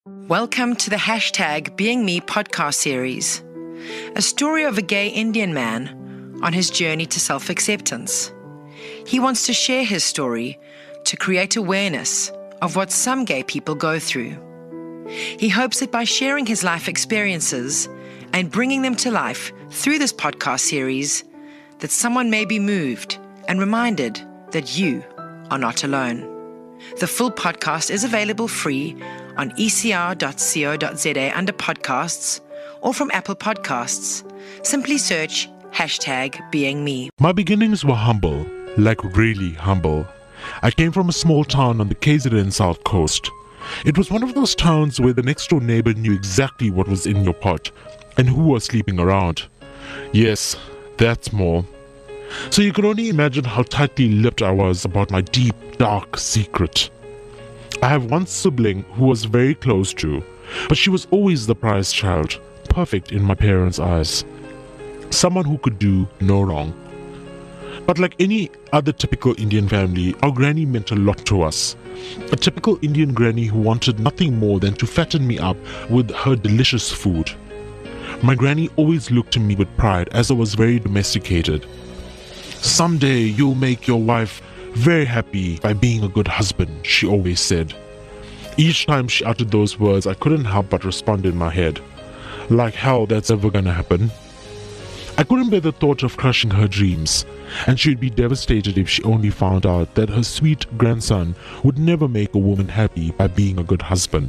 Welcome to the hashtag Being Me podcast series, a story of a gay Indian man on his journey to self-acceptance. He wants to share his story to create awareness of what some gay people go through. He hopes that by sharing his life experiences and bringing them to life through this podcast series, that someone may be moved and reminded that you are not alone. The full podcast is available free on ecr.co.za under podcasts or from Apple Podcasts. Simply search hashtag Being Me. My beginnings were humble, like really humble. I came from a small town on the KZN South Coast. It was one of those towns where the next door neighbor knew exactly what was in your pot and who was sleeping around. Yes, that small. So you could only imagine how tightly lipped I was about my deep, dark secret. I have one sibling who was very close to, but she was always the prize child, perfect in my parents' eyes. Someone who could do no wrong. But like any other typical Indian family, our granny meant a lot to us. A typical Indian granny who wanted nothing more than to fatten me up with her delicious food. My granny always looked to me with pride as I was very domesticated. Someday you'll make your wife very happy by being a good husband, she always said. Each time she uttered those words, I couldn't help but respond in my head. Like hell that's ever gonna happen. I couldn't bear the thought of crushing her dreams, and she'd be devastated if she only found out that her sweet grandson would never make a woman happy by being a good husband.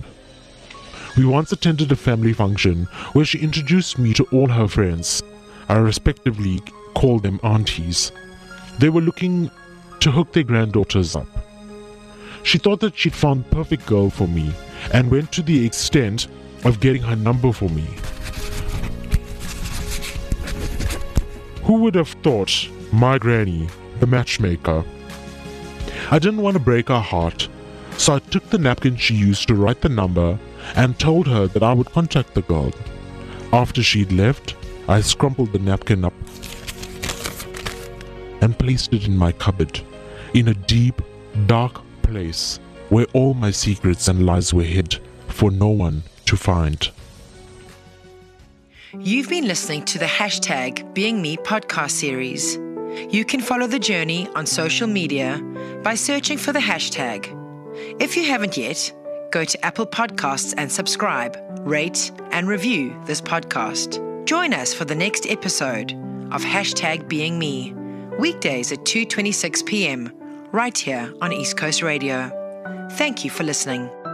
We once attended a family function where she introduced me to all her friends. I respectively called them aunties. They were looking to hook their granddaughters up. She thought that she'd found the perfect girl for me and went to the extent of getting her number for me. Who would have thought my granny, the matchmaker? I didn't want to break her heart, so I took the napkin she used to write the number and told her that I would contact the girl. After she'd left, I scrumpled the napkin up and placed it in my cupboard, in a deep, dark place where all my secrets and lies were hid for no one to find. You've been listening to the hashtag Being Me podcast series. You can follow the journey on social media by searching for the hashtag. If you haven't yet, go to Apple Podcasts and subscribe, rate, and review this podcast. Join us for the next episode of hashtag Being Me, weekdays at 2:26 p.m, right here on East Coast Radio. Thank you for listening.